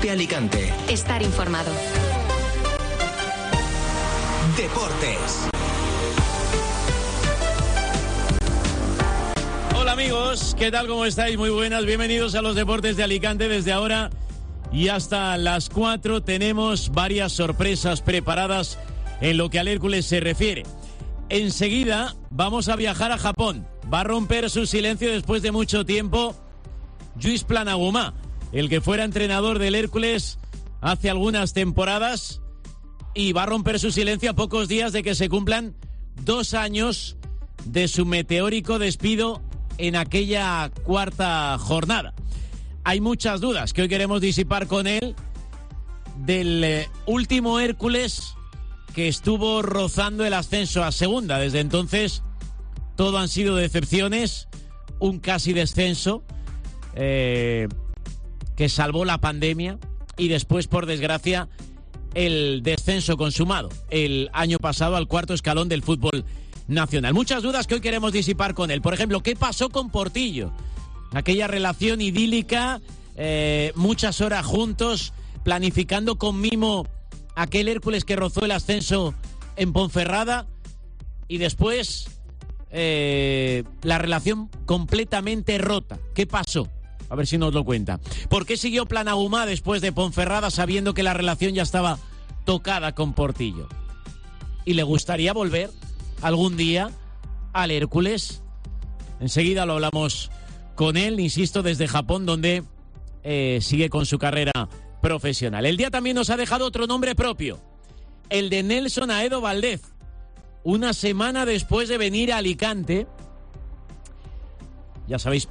de Alicante. Estar informado. Deportes. Hola amigos, ¿qué tal? ¿Cómo estáis? Muy buenas, bienvenidos a los Deportes de Alicante. Desde ahora y hasta las 4 tenemos varias sorpresas preparadas en lo que al Hércules se refiere. Enseguida vamos a viajar a Japón. Va a romper su silencio después de mucho tiempo Lluís Planagumà, el que fuera entrenador del Hércules hace algunas temporadas, y va a romper su silencio a pocos días de que se cumplan 2 años de su meteórico despido en aquella cuarta jornada. Hay muchas dudas que hoy queremos disipar con él del último Hércules que estuvo rozando el ascenso a segunda. Desde entonces todo han sido decepciones, un casi descenso que salvó la pandemia y después, por desgracia, el descenso consumado el año pasado al cuarto escalón del fútbol nacional. Muchas dudas que hoy queremos disipar con él. Por ejemplo, ¿qué pasó con Portillo? Aquella relación idílica, muchas horas juntos, planificando con mimo aquel Hércules que rozó el ascenso en Ponferrada, y después la relación completamente rota. ¿Qué pasó? A ver si nos lo cuenta. ¿Por qué siguió Planagumà después de Ponferrada sabiendo que la relación ya estaba tocada con Portillo? ¿Y le gustaría volver algún día al Hércules? Enseguida lo hablamos con él, insisto, desde Japón, donde sigue con su carrera profesional. El día también nos ha dejado otro nombre propio, el de Nelson Aedo Valdez. Una semana después de venir a Alicante, ya sabéis,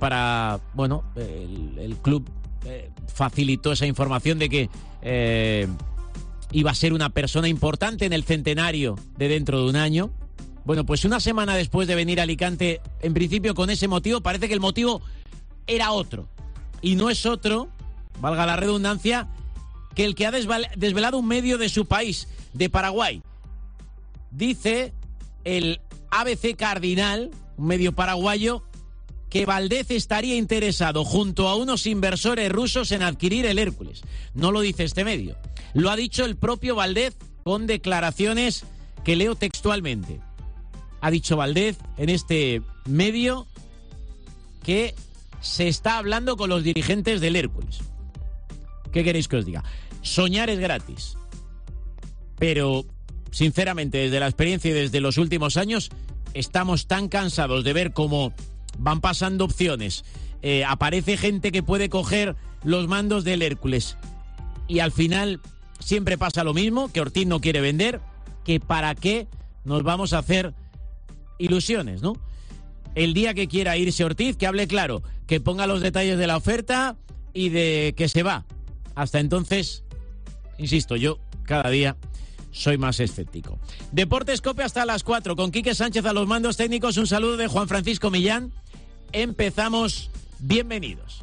el club facilitó esa información de que iba a ser una persona importante en el centenario de dentro de un año. Bueno, pues una semana después de venir a Alicante, en principio con ese motivo, parece que el motivo era otro. Y no es otro, valga la redundancia, que el que ha desvelado un medio de su país, de Paraguay. Dice el ABC Cardinal, un medio paraguayo, que Valdez estaría interesado junto a unos inversores rusos en adquirir el Hércules. No lo dice este medio, lo ha dicho el propio Valdez con declaraciones que leo textualmente. Ha dicho Valdez en este medio que se está hablando con los dirigentes del Hércules. ¿Qué queréis que os diga? Soñar es gratis, pero sinceramente, desde la experiencia y desde los últimos años, estamos tan cansados de ver cómo van pasando opciones, aparece gente que puede coger los mandos del Hércules y al final siempre pasa lo mismo, que Ortiz no quiere vender, que para qué nos vamos a hacer ilusiones, ¿no? El día que quiera irse Ortiz, que hable claro, que ponga los detalles de la oferta y de que se va. Hasta entonces, insisto, yo cada día soy más escéptico. Deportes Cope hasta las 4, con Quique Sánchez a los mandos técnicos. Un saludo de Juan Francisco Millán. Empezamos. Bienvenidos.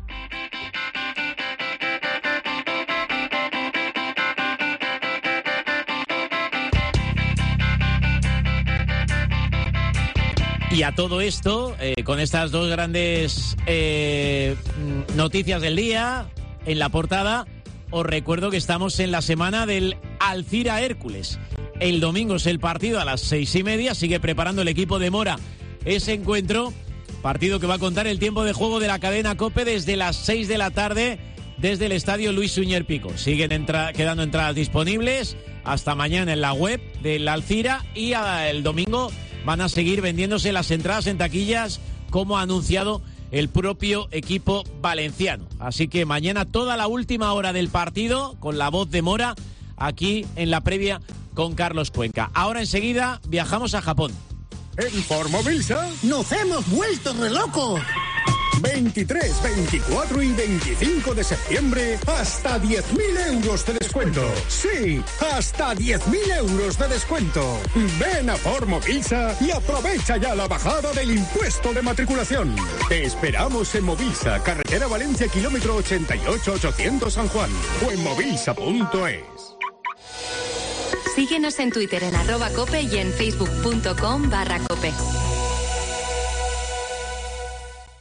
Y a todo esto, con estas dos grandes noticias del día en la portada, os recuerdo que estamos en la semana del Alcira Hércules. El domingo es el partido a las 6:30. Sigue preparando el equipo de Mora ese encuentro. Partido que va a contar el tiempo de juego de la cadena COPE desde las 6 de la tarde desde el estadio Luis Suñer Pico. Siguen quedando entradas disponibles hasta mañana en la web del Alcira, y el domingo van a seguir vendiéndose las entradas en taquillas, como ha anunciado el propio equipo valenciano. Así que mañana toda la última hora del partido con la voz de Mora aquí en la previa con Carlos Cuenca. Ahora enseguida viajamos a Japón. En Formovilsa nos hemos vuelto re locos. 23, 24 y 25 de septiembre, hasta 10.000 euros de descuento. Sí, hasta 10.000 euros de descuento. Ven a Formovilsa y aprovecha ya la bajada del impuesto de matriculación. Te esperamos en Movilsa, carretera Valencia, kilómetro 88-800 San Juan, o en movilsa.es. Síguenos en Twitter en @cope y en facebook.com/cope.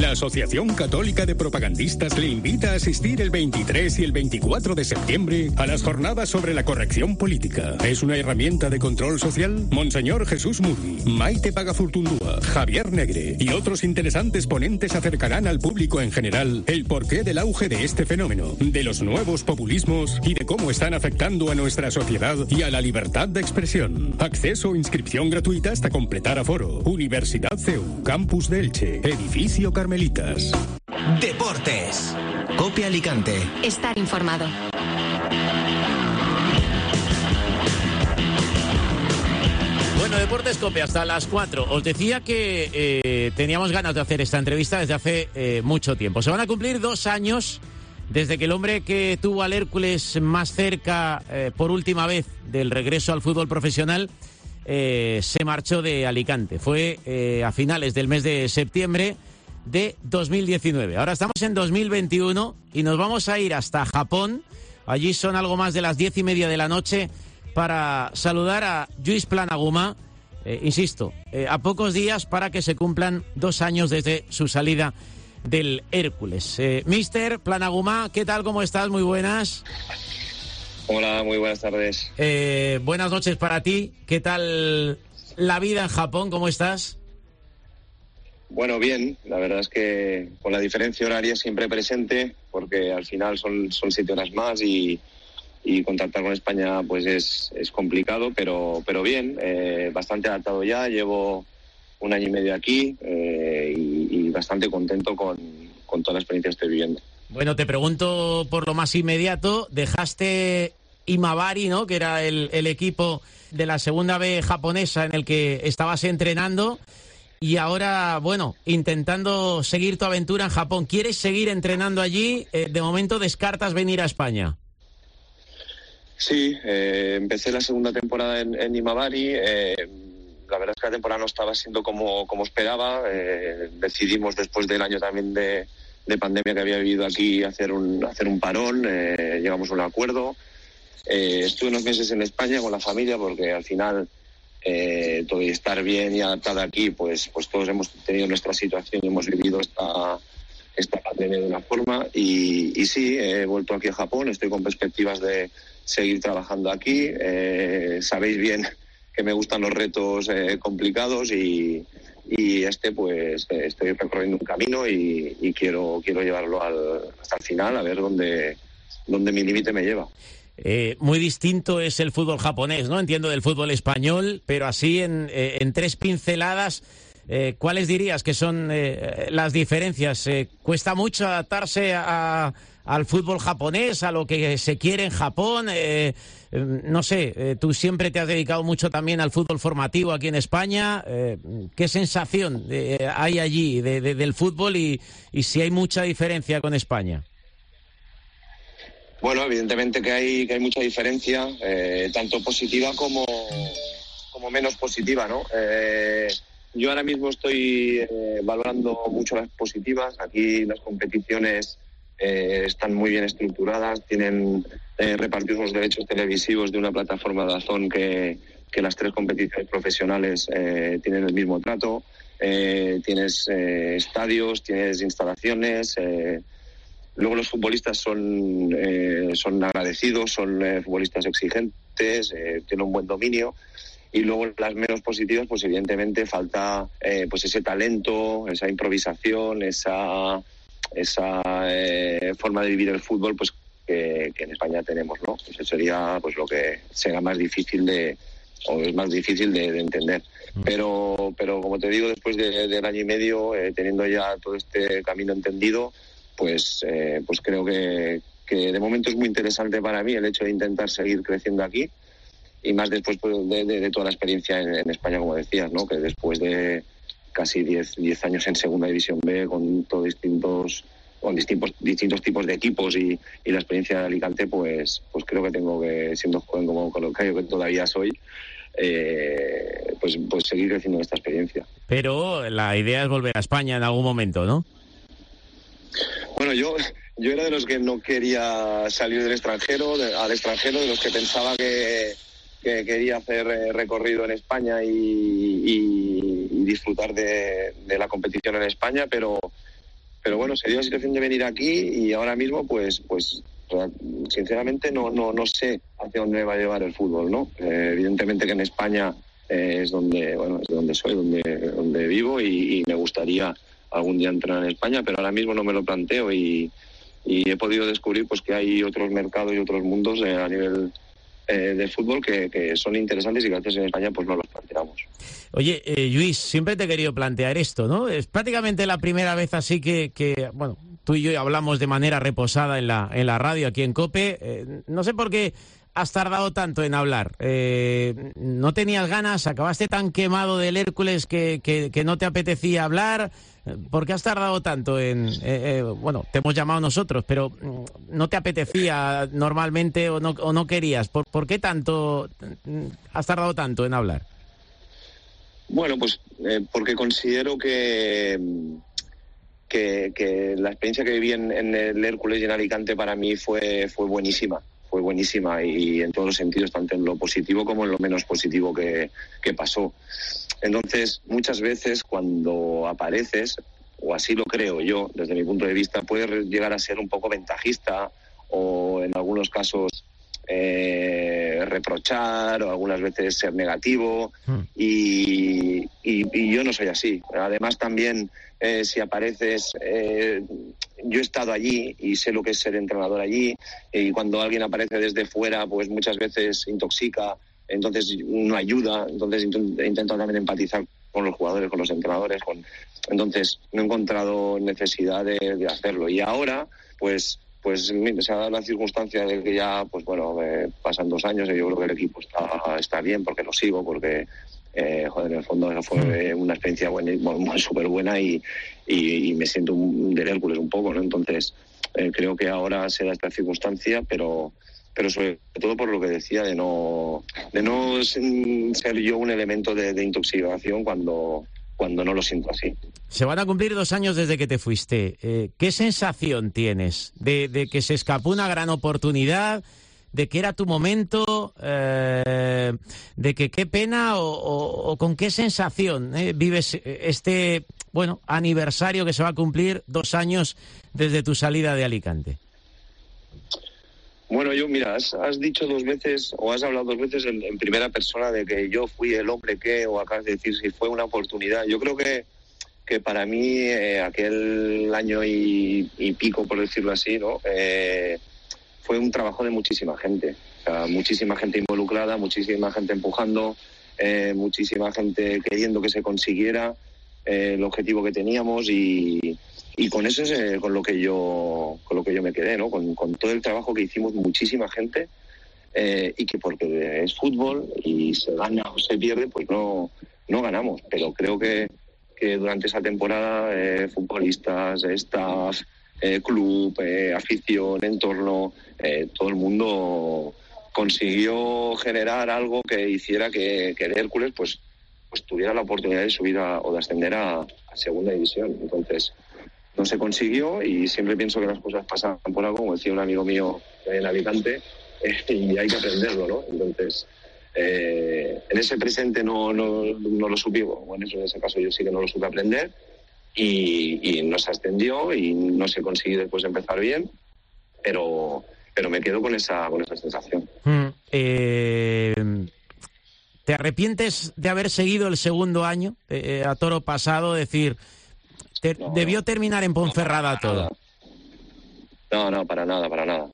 La Asociación Católica de Propagandistas le invita a asistir el 23 y el 24 de septiembre a las jornadas sobre la corrección política. ¿Es una herramienta de control social? Monseñor Jesús Muri, Maite Pagazurtundúa, Javier Negre y otros interesantes ponentes acercarán al público en general el porqué del auge de este fenómeno, de los nuevos populismos y de cómo están afectando a nuestra sociedad y a la libertad de expresión. Acceso o inscripción gratuita hasta completar aforo. Universidad CEU, Campus de Elche, Edificio Carmelitas. Deportes. COPE Alicante. Estar informado. Bueno, Deportes COPE hasta las 4. Os decía que teníamos ganas de hacer esta entrevista desde hace mucho tiempo. Se van a cumplir 2 años desde que el hombre que tuvo al Hércules más cerca por última vez del regreso al fútbol profesional se marchó de Alicante. Fue a finales del mes de septiembre de 2019. Ahora estamos en 2021 y nos vamos a ir hasta Japón. Allí son algo más de las 10:30 de la noche para saludar a Lluís Planagumà. Insisto, a pocos días para que se cumplan 2 años desde su salida del Hércules. Mister Planagumà, ¿qué tal? ¿Cómo estás? Muy buenas. Hola, muy buenas tardes. Buenas noches para ti. ¿Qué tal la vida en Japón? ¿Cómo estás? Bueno, bien. La verdad es que con la diferencia horaria siempre presente, porque al final son 7 horas más y contactar con España pues es complicado, pero bien. Bastante adaptado ya. Llevo 1 año y medio aquí y bastante contento con toda la experiencia que estoy viviendo. Bueno, te pregunto por lo más inmediato. Dejaste Imabari, ¿no?, que era el equipo de la segunda B japonesa en el que estabas entrenando, y ahora, bueno, intentando seguir tu aventura en Japón. ¿Quieres seguir entrenando allí? De momento descartas venir a España. Sí, empecé la segunda temporada en Imabari. La verdad es que la temporada no estaba siendo como esperaba. Decidimos, después del año también de pandemia que había vivido aquí, hacer un parón. Llegamos a un acuerdo. Estuve unos meses en España con la familia, porque al final todo, y estar bien y adaptado aquí, pues todos hemos tenido nuestra situación y hemos vivido esta pandemia de una forma. Y sí, he vuelto aquí a Japón. Estoy con perspectivas de seguir trabajando aquí. Sabéis bien que me gustan los retos complicados y pues estoy recorriendo un camino y quiero llevarlo hasta el final, a ver dónde mi límite me lleva. Muy distinto es el fútbol japonés, ¿no? Entiendo del fútbol español, pero así en 3 pinceladas, ¿cuáles dirías que son las diferencias? ¿Cuesta mucho adaptarse al fútbol japonés, a lo que se quiere en Japón? No sé, tú siempre te has dedicado mucho también al fútbol formativo aquí en España. ¿Qué sensación hay allí del fútbol y si hay mucha diferencia con España? Bueno, evidentemente que hay mucha diferencia, tanto positiva como menos positiva, ¿no? Yo ahora mismo estoy valorando mucho las positivas. Aquí las competiciones están muy bien estructuradas, tienen repartidos los derechos televisivos de una plataforma de DAZN que las 3 competiciones profesionales tienen el mismo trato. Tienes estadios, tienes instalaciones. Luego los futbolistas son agradecidos, son futbolistas exigentes, tienen un buen dominio. Y luego las menos positivas, pues evidentemente falta pues ese talento, esa improvisación, esa forma de vivir el fútbol, pues que en España tenemos, ¿no? Pues eso sería pues lo que será más difícil es más difícil de entender. Pero como te digo, después del año y medio, teniendo ya todo este camino entendido, pues creo que de momento es muy interesante para mí el hecho de intentar seguir creciendo aquí, y más después pues, de toda la experiencia en España, como decías, ¿no? Que después de casi 10 años en Segunda División B, con todos distintos tipos de equipos y la experiencia de Alicante, pues creo que tengo que, siendo joven como creo que todavía soy, pues seguir creciendo en esta experiencia. Pero la idea es volver a España en algún momento, ¿no? Bueno, yo era de los que no quería salir al extranjero, de los que pensaba que quería hacer recorrido en España y disfrutar de la competición en España, pero bueno, se dio la situación de venir aquí y ahora mismo pues sinceramente no sé hacia dónde me va a llevar el fútbol, ¿no? Evidentemente que en España es donde soy, donde vivo y me gustaría algún día entrar en España, pero ahora mismo no me lo planteo y he podido descubrir pues que hay otros mercados y otros mundos a nivel de fútbol que son interesantes y que a veces en España pues no los planteamos. Oye, Lluís, siempre te he querido plantear esto, ¿no? Es prácticamente la primera vez así que bueno, tú y yo hablamos de manera reposada en la radio aquí en COPE. No sé por qué has tardado tanto en hablar. ¿No tenías ganas? ¿Acabaste tan quemado del Hércules que no te apetecía hablar? ¿Por qué has tardado tanto en...? Bueno, te hemos llamado nosotros, pero ¿no te apetecía normalmente o no querías? ¿Por qué tanto has tardado tanto en hablar? Bueno, pues porque considero que la experiencia que viví en el Hércules y en Alicante para mí fue buenísima. Fue buenísima y en todos los sentidos, tanto en lo positivo como en lo menos positivo que pasó. Entonces, muchas veces cuando apareces, o así lo creo yo, desde mi punto de vista, puedes llegar a ser un poco ventajista o en algunos casos reprochar o algunas veces ser negativo y yo no soy así. Además también si apareces, yo he estado allí y sé lo que es ser entrenador allí y cuando alguien aparece desde fuera pues muchas veces intoxica, entonces no ayuda, entonces intento también empatizar con los jugadores, con los entrenadores, entonces no he encontrado necesidad de hacerlo y ahora pues se ha dado la circunstancia de que ya, pues bueno, pasan 2 años y yo creo que el equipo está bien porque lo sigo, porque, en el fondo fue una experiencia súper buena y me siento del Hércules un poco, ¿no? Entonces, creo que ahora se da esta circunstancia, pero sobre todo por lo que decía de no ser yo un elemento de intoxicación cuando no lo siento así. Se van a cumplir 2 años desde que te fuiste. ¿Qué sensación tienes de que se escapó una gran oportunidad, de que era tu momento, de que qué pena o con qué sensación vives este aniversario que se va a cumplir 2 años desde tu salida de Alicante? Bueno, mira, has dicho 2 veces, o has hablado 2 veces en primera persona de que yo fui el hombre que, o acabas de decir si fue una oportunidad. Yo creo que para mí aquel año y pico, por decirlo así, ¿no? Fue un trabajo de muchísima gente. O sea, muchísima gente involucrada, muchísima gente empujando, muchísima gente queriendo que se consiguiera el objetivo que teníamos y con eso es con lo que yo me quedé, ¿no? Con todo el trabajo que hicimos muchísima gente y que porque es fútbol y se gana o se pierde, pues no ganamos. Pero creo que durante esa temporada futbolistas, staff, club, afición, entorno, todo el mundo consiguió generar algo que hiciera que el Hércules pues tuviera la oportunidad de subir o de ascender a segunda división. Entonces no se consiguió y siempre pienso que las cosas pasan por algo, como decía un amigo mío en Alicante, y hay que aprenderlo, ¿no? Entonces, en ese presente no lo supe, bueno, en ese caso yo sí que no lo supe aprender y no se ascendió y no se consiguió después empezar bien, pero me quedo con esa sensación. ¿Te arrepientes de haber seguido el segundo año a toro pasado? Decir, debió terminar en Ponferrada todo. No, para nada.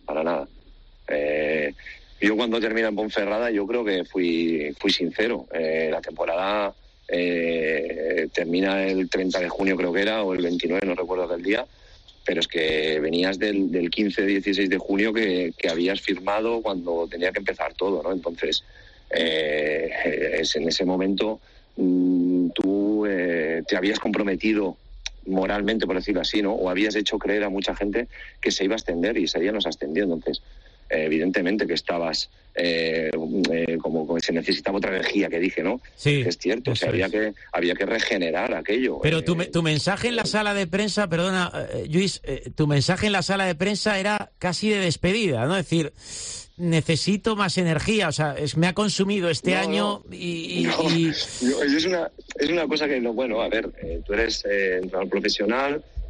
Yo cuando terminé en Ponferrada yo creo que fui sincero. La temporada termina el 30 de junio creo que era, o el 29, no recuerdo del día, pero es que venías del 15-16 de junio que habías firmado cuando tenía que empezar todo, ¿no? Entonces, en ese momento tú te habías comprometido moralmente, por decirlo así, ¿no? O habías hecho creer a mucha gente que se iba a ascender y ese día no se ascendió. Entonces, evidentemente que estabas como se necesitaba otra energía, que dije, ¿no? Sí, es cierto, o sea, había que regenerar aquello. Pero tu mensaje en la sala de prensa, perdona, Lluís, tu mensaje en la sala de prensa era casi de despedida, ¿no? Es decir, necesito más energía, o sea, me ha consumido este año y... Es una cosa que, bueno, a ver, tú eres entrenador profesional,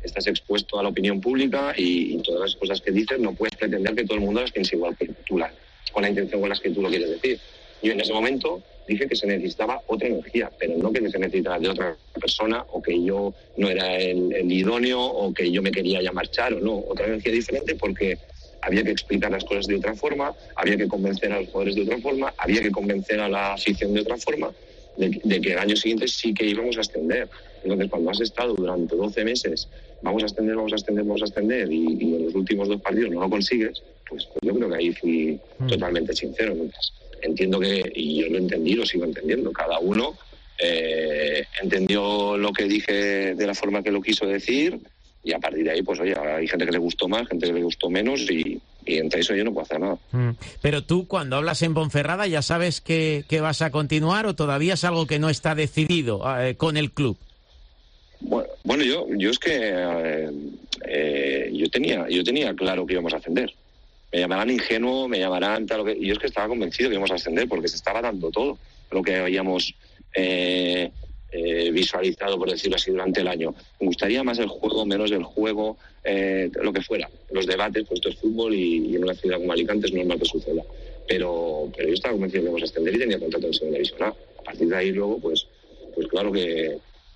estás expuesto a la opinión pública y todas las cosas que dices no puedes pretender que todo el mundo las piense igual que tú, con la intención con las que tú lo quieres decir. Yo en ese momento dije que se necesitaba otra energía, pero no que se necesitara de otra persona, o que yo no era el idóneo, o que yo me quería ya marchar, o no. Otra energía diferente, porque había que explicar las cosas de otra forma, había que convencer a los jugadores de otra forma, había que convencer a la afición de otra forma, de que el año siguiente sí que íbamos a ascender. Entonces, cuando has estado durante 12 meses, vamos a ascender, y en los últimos 2 partidos no lo consigues, pues yo creo que ahí fui totalmente sincero. Entonces, entiendo y yo lo entendí, lo sigo entendiendo. Cada uno entendió lo que dije de la forma que lo quiso decir, y a partir de ahí, pues oye, hay gente que le gustó más, gente que le gustó menos, y entre eso yo no puedo hacer nada. Pero tú, cuando hablas en Ponferrada, ¿ya sabes que vas a continuar, o todavía es algo que no está decidido con el club? Bueno, yo es que yo tenía claro que íbamos a ascender. Me llamarán ingenuo, me llamarán tal, y yo es que estaba convencido que íbamos a ascender, porque se estaba dando todo lo que habíamos visualizado, por decirlo así, durante el año. Me gustaría más el juego, menos el juego, lo que fuera. Los debates, pues esto es fútbol, y en una ciudad como Alicante es normal que suceda. Pero yo estaba convencido que íbamos a ascender y tenía contrato en segunda división A. A partir de ahí luego, pues claro que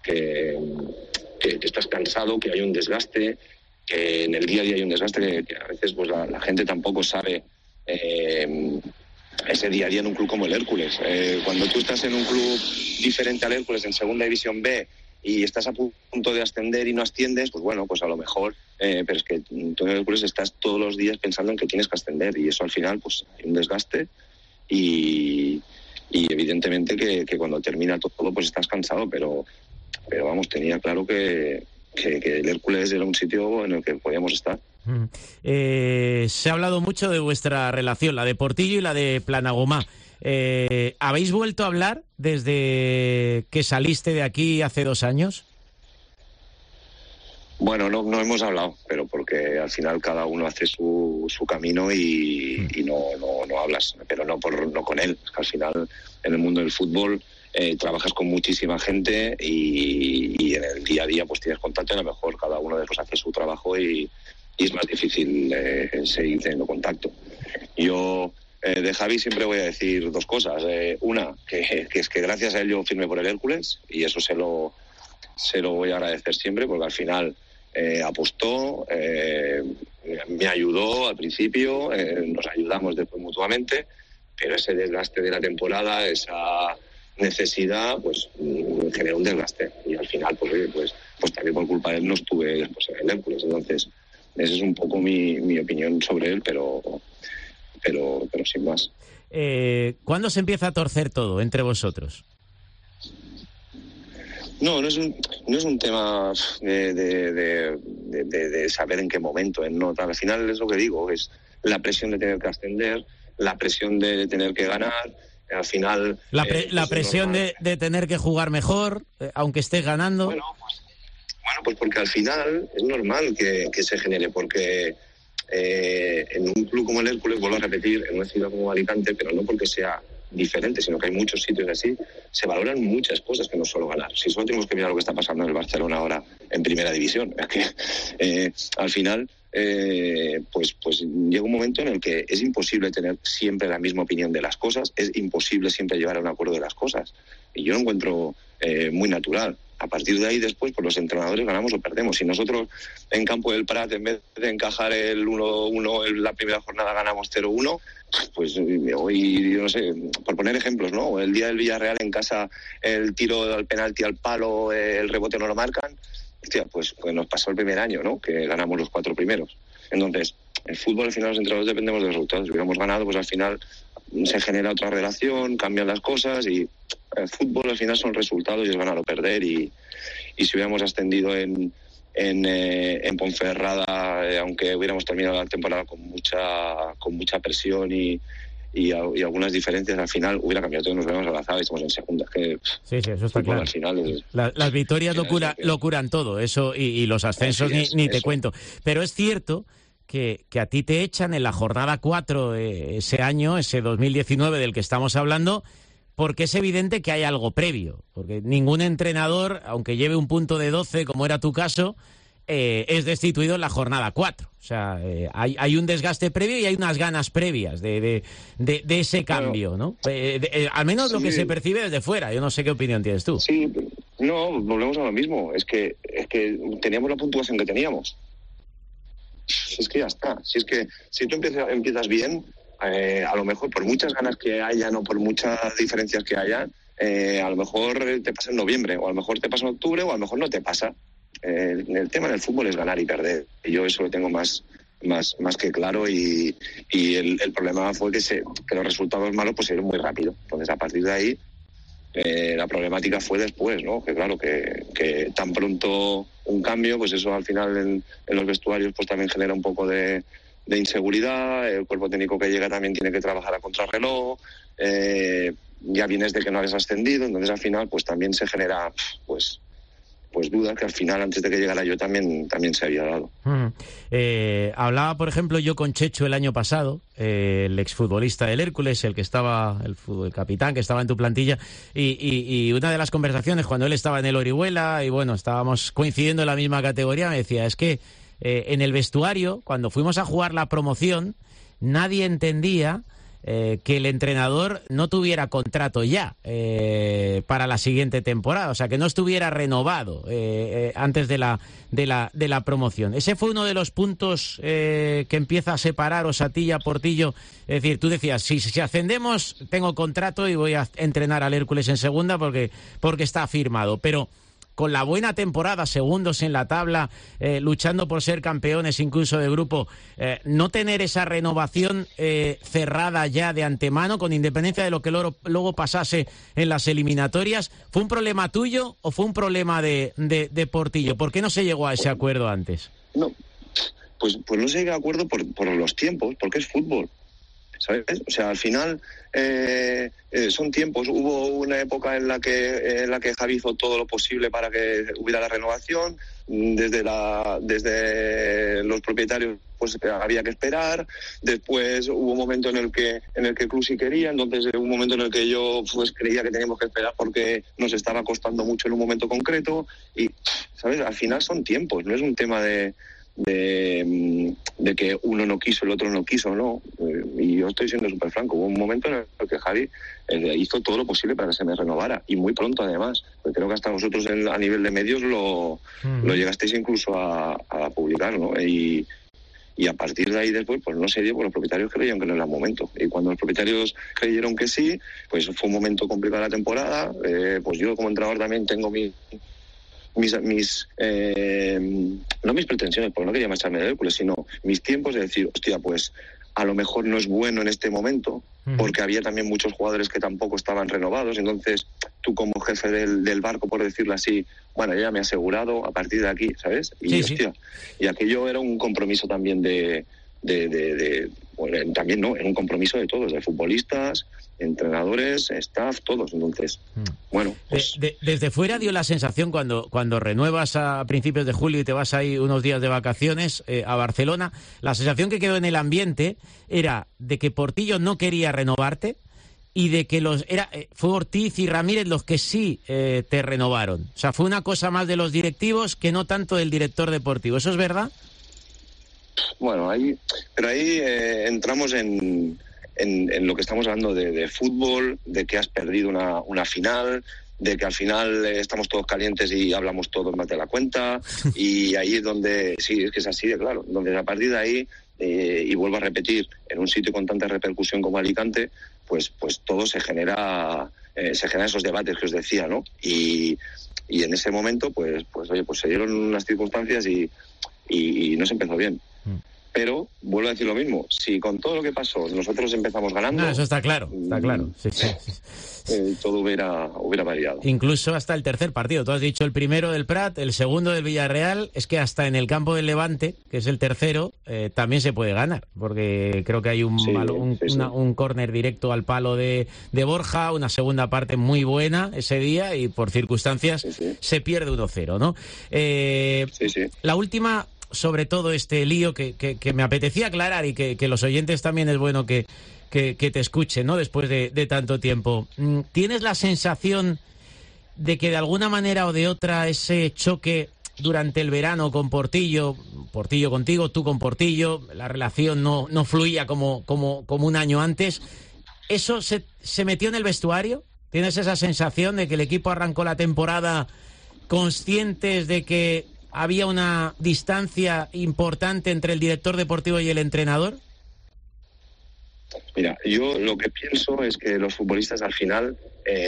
estás cansado, que hay un desgaste, que en el día a día hay un desgaste que a veces pues la gente tampoco sabe ese día a día en un club como el Hércules. Cuando tú estás en un club diferente al Hércules, en segunda división B, y estás a punto de ascender y no asciendes, pues bueno, pues a lo mejor, pero es que tú en el Hércules estás todos los días pensando en que tienes que ascender, y eso al final pues hay un desgaste, y evidentemente que cuando termina todo pues estás cansado, pero vamos, tenía claro que el Hércules era un sitio en el que podíamos estar. Se ha hablado mucho de vuestra relación, la de Portillo y la de Planagomá. ¿Habéis vuelto a hablar desde que saliste de aquí hace 2 años? Bueno, no hemos hablado, pero porque al final cada uno hace su camino y no hablas, pero no con él. Al final, en el mundo del fútbol, trabajas con muchísima gente y en el día a día pues tienes contacto, y a lo mejor cada uno de ellos hace su trabajo y es más difícil seguir teniendo contacto. Yo de Javi siempre voy a decir 2 cosas. Una, que es que gracias a él yo firmé por el Hércules, y eso se lo voy a agradecer siempre, porque al final apostó, me ayudó al principio, nos ayudamos después mutuamente, pero ese desgaste de la temporada, esa necesidad, pues generó un desgaste, y al final pues también por culpa de él no estuve después en el Hércules. Entonces esa es un poco mi opinión sobre él, pero sin más. ¿Cuándo se empieza a torcer todo entre vosotros? No es un tema de saber en qué momento, no. Al final es lo que digo, es la presión de tener que ascender, la presión de tener que ganar. Al final la presión de tener que jugar mejor, aunque estés ganando. Bueno, pues porque al final es normal que se genere, porque en un club como el Hércules, vuelvo a repetir, en una ciudad como Alicante, pero no porque sea diferente, sino que hay muchos sitios así, se valoran muchas cosas que no solo ganar. Si solo tenemos que mirar lo que está pasando en el Barcelona ahora en primera división, es que al final pues llega un momento en el que es imposible tener siempre la misma opinión de las cosas, es imposible siempre llevar a un acuerdo de las cosas, y yo lo encuentro muy natural. A partir de ahí después, pues los entrenadores ganamos o perdemos. Si nosotros en Campo del Prat, en vez de encajar el 1-1 en la primera jornada, ganamos 0-1, pues hoy, yo no sé, por poner ejemplos, ¿no? El día del Villarreal en casa, el tiro al penalti al palo, el rebote no lo marcan. Hostia, pues nos pasó el primer año, ¿no? Que ganamos los 4 primeros. Entonces, el fútbol, al final, los entrenadores dependemos de los resultados. Si hubiéramos ganado, pues al final se genera otra relación, cambian las cosas, y el fútbol al final son resultados y es ganar o perder, y si hubiéramos ascendido en Ponferrada, aunque hubiéramos terminado la temporada con mucha presión y algunas diferencias, al final hubiera cambiado todo, nos hubiéramos abrazado y estamos en segunda. Sí, eso está claro. Al final las victorias lo curan todo, eso, y los ascensos ni te cuento. Pero es cierto que a ti te echan en la jornada 4 ese año, ese 2019 del que estamos hablando, porque es evidente que hay algo previo. Porque ningún entrenador, aunque lleve un punto de 12, como era tu caso, es destituido en la jornada 4. O sea, hay un desgaste previo y hay unas ganas previas de ese cambio, ¿no? Al menos lo que se percibe desde fuera. Yo no sé qué opinión tienes tú. Sí, no, volvemos a lo mismo. Es que teníamos la puntuación que teníamos. Es que ya está. Si tú empiezas bien, a lo mejor por muchas ganas que hayan o por muchas diferencias que hayan, a lo mejor te pasa en noviembre, o a lo mejor te pasa en octubre, o a lo mejor no te pasa. El tema del fútbol es ganar y perder. Yo eso lo tengo más que claro, y el problema fue que los resultados malos pues se dieron muy rápido. Entonces, a partir de ahí, la problemática fue después, ¿no? Que claro, que tan pronto un cambio, pues eso al final en los vestuarios pues también genera un poco de inseguridad. El cuerpo técnico que llega también tiene que trabajar a contrarreloj. Ya vienes de que no habías ascendido, entonces al final pues también se genera pues dudas que al final, antes de que llegara yo, también se había dado. Hablaba, por ejemplo, yo con Chechu el año pasado, el exfutbolista del Hércules, el que estaba, el capitán que estaba en tu plantilla, y una de las conversaciones cuando él estaba en el Orihuela, y bueno, estábamos coincidiendo en la misma categoría, me decía, es que en el vestuario, cuando fuimos a jugar la promoción, nadie entendía que el entrenador no tuviera contrato ya para la siguiente temporada, o sea, que no estuviera renovado antes de la promoción. Ese fue uno de los puntos que empieza a separaros a ti y a Portillo. Es decir, tú decías, si ascendemos, tengo contrato y voy a entrenar al Hércules en segunda porque está firmado, pero con la buena temporada, segundos en la tabla, luchando por ser campeones incluso de grupo, no tener esa renovación cerrada ya de antemano, con independencia de lo que luego pasase en las eliminatorias, ¿fue un problema tuyo o fue un problema de Portillo? ¿Por qué no se llegó a ese acuerdo antes? No, pues no se llega a acuerdo por los tiempos, porque es fútbol, ¿sabes? O sea, al final son tiempos. Hubo una época en la que Javi hizo todo lo posible para que hubiera la renovación. Desde los propietarios pues había que esperar. Después hubo un momento en el que el club sí quería. Entonces hubo un momento en el que yo pues creía que teníamos que esperar porque nos estaba costando mucho en un momento concreto. Y, ¿sabes? Al final son tiempos. No es un tema de que uno no quiso, el otro no quiso, no. Y yo estoy siendo súper franco. Hubo un momento en el que Javi hizo todo lo posible para que se me renovara, y muy pronto además, porque creo que hasta vosotros a nivel de medios lo llegasteis incluso a publicar, ¿no? Y a partir de ahí después pues no se dio, porque los propietarios creyeron que no era el momento, y cuando los propietarios creyeron que sí, pues fue un momento complicado de la temporada. Pues yo como entrenador también tengo no mis pretensiones, porque no quería marcharme de Hércules, sino mis tiempos de decir, hostia, pues a lo mejor no es bueno en este momento, porque había también muchos jugadores que tampoco estaban renovados. Entonces tú como jefe del barco, por decirlo así, bueno, yo ya me he asegurado a partir de aquí, ¿sabes? Y sí, hostia, y aquello era un compromiso también bueno, también no, era un compromiso de todos, de futbolistas, entrenadores, staff, todos. Entonces, bueno, pues... Desde fuera dio la sensación cuando renuevas a principios de julio y te vas ahí unos días de vacaciones a Barcelona, la sensación que quedó en el ambiente era de que Portillo no quería renovarte y de que fue Ortiz y Ramírez los que sí te renovaron. O sea, fue una cosa más de los directivos que no tanto del director deportivo. ¿Eso es verdad? Bueno, ahí entramos en lo que estamos hablando de fútbol, de que has perdido una final, de que al final estamos todos calientes y hablamos todos más de la cuenta, y ahí es donde, sí, es que es así de claro, donde a partir de ahí, y vuelvo a repetir, en un sitio con tanta repercusión como Alicante, pues todo se generan esos debates que os decía, ¿no? Y en ese momento, pues oye, pues se dieron unas circunstancias y no se empezó bien. Pero vuelvo a decir lo mismo, si con todo lo que pasó nosotros empezamos ganando... No, eso está claro, está claro. Sí. Todo hubiera variado. Incluso hasta el tercer partido. Tú has dicho el primero del Prat, el segundo del Villarreal. Es que hasta en el campo del Levante, que es el tercero, también se puede ganar, porque creo que hay un córner directo al palo de Borja, una segunda parte muy buena ese día, y por circunstancias se pierde 1-0, ¿no? La última... sobre todo este lío que me apetecía aclarar, y que los oyentes también es bueno que te escuchen, ¿no? Después de tanto tiempo. ¿Tienes la sensación de que de alguna manera o de otra ese choque durante el verano con Portillo contigo, tú con Portillo, la relación no fluía como un año antes. ¿Eso se metió en el vestuario? ¿Tienes esa sensación de que el equipo arrancó la temporada conscientes de que había una distancia importante entre el director deportivo y el entrenador? Mira, yo lo que pienso es que los futbolistas al final,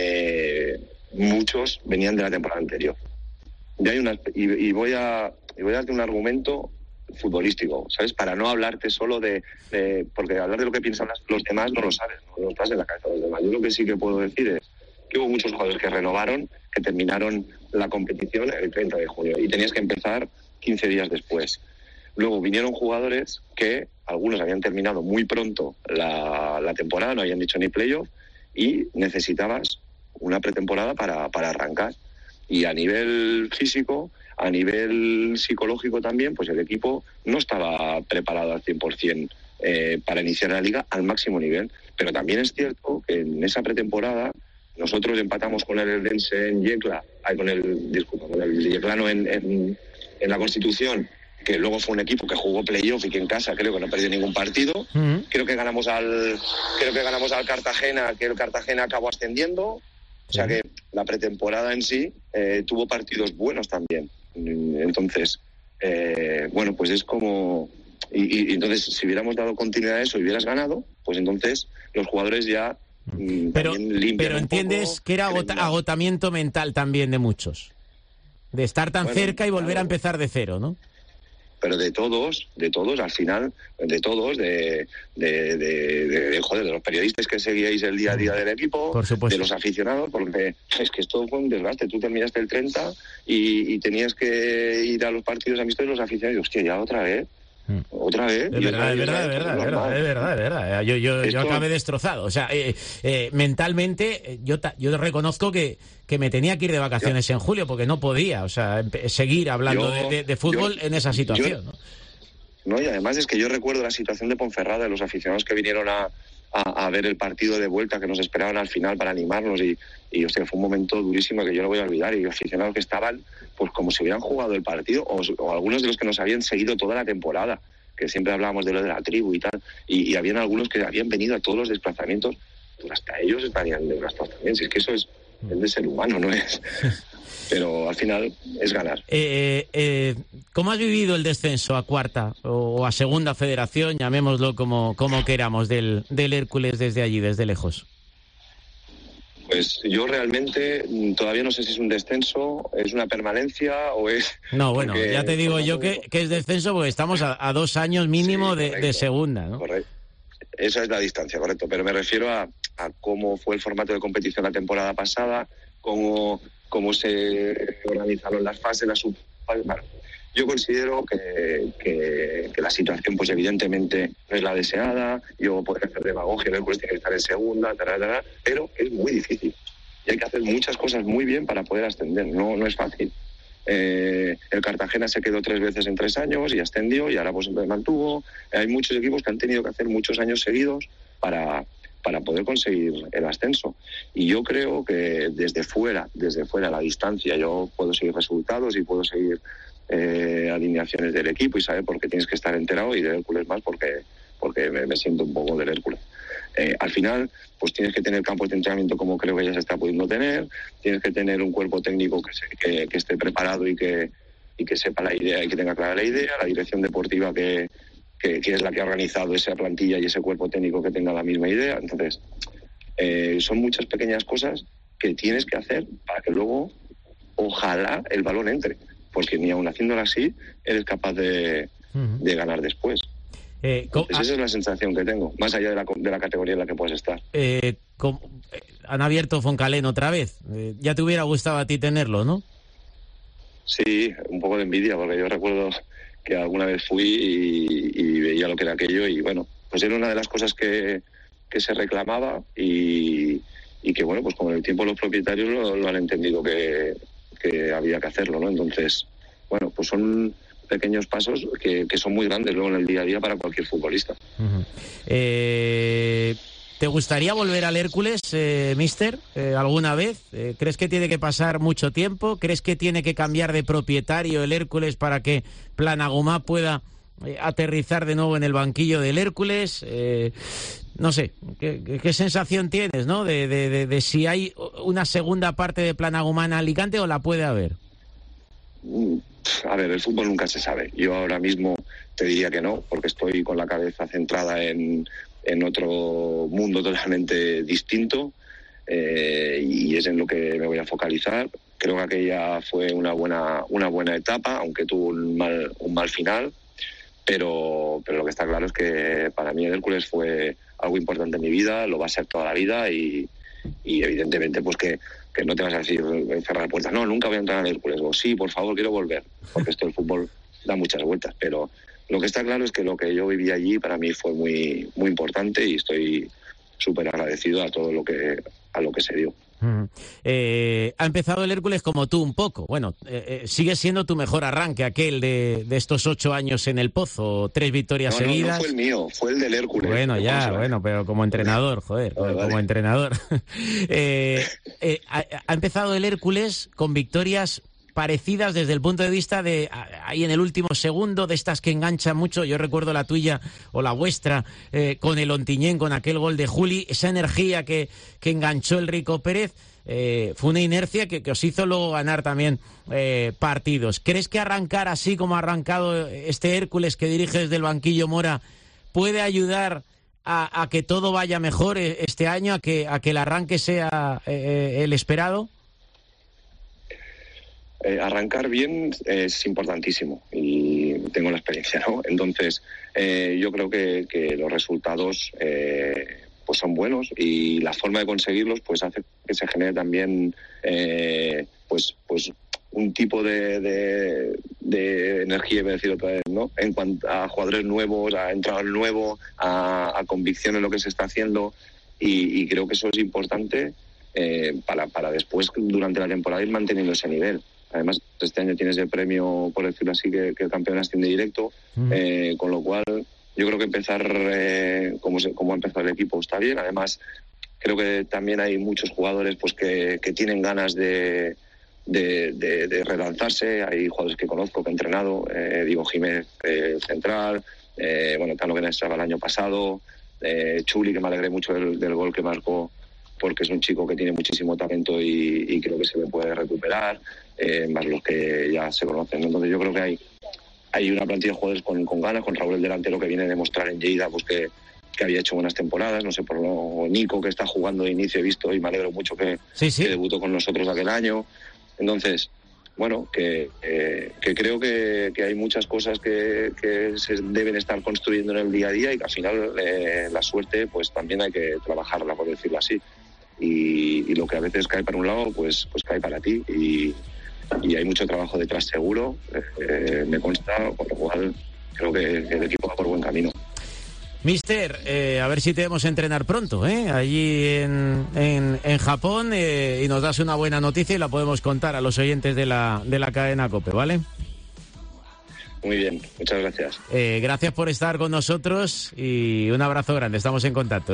muchos venían de la temporada anterior. Y voy a darte un argumento futbolístico, ¿sabes? Para no hablarte solo porque hablar de lo que piensan los demás no lo sabes, no lo estás en la cabeza de los demás. Yo lo que sí que puedo decir es que hubo muchos jugadores que renovaron, que terminaron la competición el 30 de junio y tenías que empezar 15 días después. Luego vinieron jugadores que algunos habían terminado muy pronto la temporada, no habían dicho ni playoff, y necesitabas una pretemporada para arrancar. Y a nivel físico, a nivel psicológico también, pues el equipo no estaba preparado al 100% para iniciar la liga al máximo nivel. Pero también es cierto que en esa pretemporada nosotros empatamos con el Eldense en Yecla, con el Yeclano en la Constitución, que luego fue un equipo que jugó playoff y que en casa creo que no perdió ningún partido. Uh-huh. Creo que ganamos al Cartagena, que el Cartagena acabó ascendiendo. O sea que la pretemporada en sí tuvo partidos buenos también. Entonces, bueno, pues es como... Y entonces, si hubiéramos dado continuidad a eso y hubieras ganado, pues entonces los jugadores ya... Pero entiendes poco, que era agotamiento mental también de muchos. De estar tan cerca y volver a empezar de cero, ¿no? Pero de todos, al final, de los periodistas que seguíais el día a día del equipo, de los aficionados, porque es que esto fue un desgaste. Tú terminaste el 30 y tenías que ir a los partidos amistosos y los aficionados, hostia, ya otra vez. Es verdad. Yo acabé destrozado. O sea, mentalmente, yo reconozco que me tenía que ir de vacaciones en julio porque no podía, o sea, seguir hablando de fútbol en esa situación, ¿no? Y además es que yo recuerdo la situación de Ponferrada, de los aficionados que vinieron a ver el partido de vuelta, que nos esperaban al final para animarnos y o sea, fue un momento durísimo que yo no voy a olvidar, y aficionados que estaban pues como si hubieran jugado el partido o algunos de los que nos habían seguido toda la temporada, que siempre hablábamos de lo de la tribu y tal, y habían algunos que habían venido a todos los desplazamientos, pues hasta ellos estarían desgastados también, si es que eso es de ser humano, no es... Pero al final es ganar. ¿Cómo has vivido el descenso a cuarta o a segunda federación, llamémoslo como queramos, del Hércules desde allí, desde lejos? Pues yo realmente todavía no sé si es un descenso, es una permanencia o es... No, bueno, ya te digo yo que es descenso porque estamos a 2 años mínimo de segunda, ¿no? Correcto. Esa es la distancia, correcto. Pero me refiero a cómo fue el formato de competición la temporada pasada, cómo se organizaron las fases, las subfases. Bueno, yo considero que la situación, pues evidentemente no es la deseada. Yo podría hacer demagogia, el Hércules tiene que estar en segunda, pero es muy difícil. Y hay que hacer muchas cosas muy bien para poder ascender. No es fácil. El Cartagena se quedó 3 veces en 3 años y ascendió, y ahora pues se mantuvo. Hay muchos equipos que han tenido que hacer muchos años seguidos para poder conseguir el ascenso. Y yo creo que desde fuera, a la distancia, yo puedo seguir resultados y puedo seguir alineaciones del equipo y saber por qué tienes que estar enterado, y del Hércules más porque me siento un poco del Hércules. Al final, pues tienes que tener campos de entrenamiento como creo que ya se está pudiendo tener, tienes que tener un cuerpo técnico que esté preparado y que sepa la idea y que tenga clara la idea, la dirección deportiva que es la que ha organizado esa plantilla y ese cuerpo técnico que tenga la misma idea. Entonces, son muchas pequeñas cosas que tienes que hacer para que luego, ojalá, el balón entre, porque ni aun haciéndolo así eres capaz de ganar después. Esa es la sensación que tengo, más allá de la categoría en la que puedes estar. Han abierto Foncalén otra vez. Ya te hubiera gustado a ti tenerlo, ¿no? Sí, un poco de envidia, porque yo recuerdo que alguna vez fui y veía lo que era aquello, y bueno, pues era una de las cosas que se reclamaba y que bueno, pues con el tiempo los propietarios lo han entendido que había que hacerlo, ¿no? Entonces, bueno, pues son pequeños pasos que son muy grandes luego en el día a día para cualquier futbolista. ¿Te gustaría volver al Hércules, mister, alguna vez? ¿Crees que tiene que pasar mucho tiempo? ¿Crees que tiene que cambiar de propietario el Hércules para que Planagumá pueda aterrizar de nuevo en el banquillo del Hércules? No sé, ¿qué sensación tienes, ¿no? De si hay una segunda parte de Planagumá en Alicante o la puede haber. A ver, el fútbol nunca se sabe. Yo ahora mismo te diría que no, porque estoy con la cabeza centrada en otro mundo totalmente distinto, y es en lo que me voy a focalizar. Creo que aquella fue una buena etapa, aunque tuvo un mal final, pero lo que está claro es que para mí el Hércules fue algo importante en mi vida, lo va a ser toda la vida, y evidentemente pues que no te vas a decir cerrar puertas, no, nunca voy a entrar al Hércules, o sí, por favor, quiero volver, porque esto del fútbol da muchas vueltas, pero lo que está claro es que lo que yo viví allí para mí fue muy, muy importante, y estoy súper agradecido a todo lo que se dio. Ha empezado el Hércules como tú un poco. Bueno, sigue siendo tu mejor arranque aquel de estos 8 años en el Pozo, 3 victorias seguidas. No fue el mío, fue el del Hércules. Bueno, pero como entrenador, como entrenador. Ha empezado el Hércules con victorias parecidas desde el punto de vista de ahí en el último segundo, de estas que enganchan mucho. Yo recuerdo la tuya o la vuestra con el Ontinyent, con aquel gol de Juli, esa energía que enganchó el Rico Pérez. Fue una inercia que os hizo luego ganar también partidos. ¿Crees que arrancar así como ha arrancado este Hércules que dirige desde el banquillo Mora puede ayudar a que todo vaya mejor este año, a que el arranque sea el esperado? Arrancar bien es importantísimo y tengo la experiencia, ¿no? Entonces, yo creo que los resultados pues son buenos, y la forma de conseguirlos pues hace que se genere también pues un tipo de energía, voy a decir otra vez, ¿no? En cuanto a jugadores nuevos, a entrenador nuevo, a convicción en lo que se está haciendo, y creo que eso es importante para después, durante la temporada, ir manteniendo ese nivel. Además, este año tienes el premio, por decirlo así, que el campeón asciende directo, con lo cual yo creo que empezar como ha empezado el equipo está bien. Además, creo que también hay muchos jugadores pues que tienen ganas de relanzarse. Hay jugadores que conozco, que he entrenado, Diego Jiménez, central, Tano que estaba el año pasado, Chuli, que me alegré mucho del gol que marcó, porque es un chico que tiene muchísimo talento y creo que se le puede recuperar, más los que ya se conocen. Entonces yo creo que hay una plantilla de jugadores con ganas, con Raúl el delantero, que viene a demostrar en Lleida pues que había hecho buenas temporadas, no sé, por lo Nico, que está jugando de inicio, he visto, y me alegro mucho que debutó con nosotros aquel año. Entonces, bueno, que creo que hay muchas cosas que se deben estar construyendo en el día a día, y que al final la suerte pues también hay que trabajarla, por decirlo así. Y lo que a veces cae para un lado, pues cae para ti, y hay mucho trabajo detrás, seguro, me consta, por lo cual creo que el equipo va por buen camino. Mister, a ver si te vemos entrenar pronto, allí en Japón, y nos das una buena noticia y la podemos contar a los oyentes de la cadena COPE, ¿vale? Muy bien, muchas gracias. Gracias por estar con nosotros y un abrazo grande, estamos en contacto,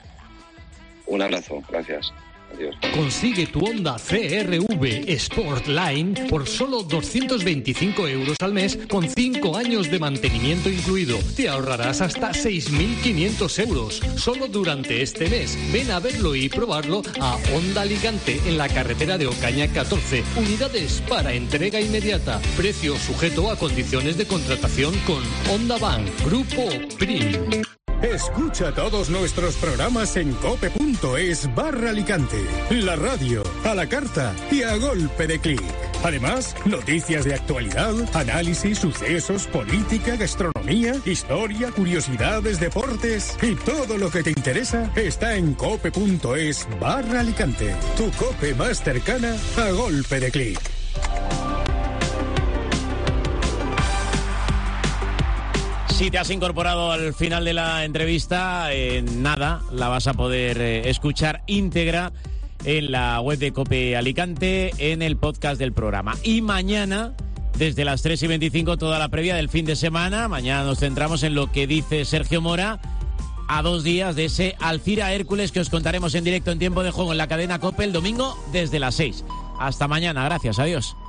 Un abrazo, gracias. Adiós. Consigue tu Honda CR-V Sportline por solo 225 euros al mes, con 5 años de mantenimiento incluido. Te ahorrarás hasta 6.500 euros. Solo durante este mes. Ven a verlo y probarlo a Honda Alicante, en la carretera de Ocaña 14. Unidades para entrega inmediata. Precio sujeto a condiciones de contratación con Honda Bank Grupo Prim. Escucha todos nuestros programas en cope.es/Alicante. La radio, a la carta y a golpe de clic. Además, noticias de actualidad, análisis, sucesos, política, gastronomía, historia, curiosidades, deportes y todo lo que te interesa está en cope.es/Alicante. Tu cope más cercana a golpe de clic. Si te has incorporado al final de la entrevista, nada, la vas a poder escuchar íntegra en la web de COPE Alicante, en el podcast del programa. Y mañana, desde las 3:25, toda la previa del fin de semana. Mañana nos centramos en lo que dice Sergio Mora a 2 días de ese Alcira Hércules que os contaremos en directo en tiempo de juego en la cadena COPE el domingo desde las 6. Hasta mañana, gracias, adiós.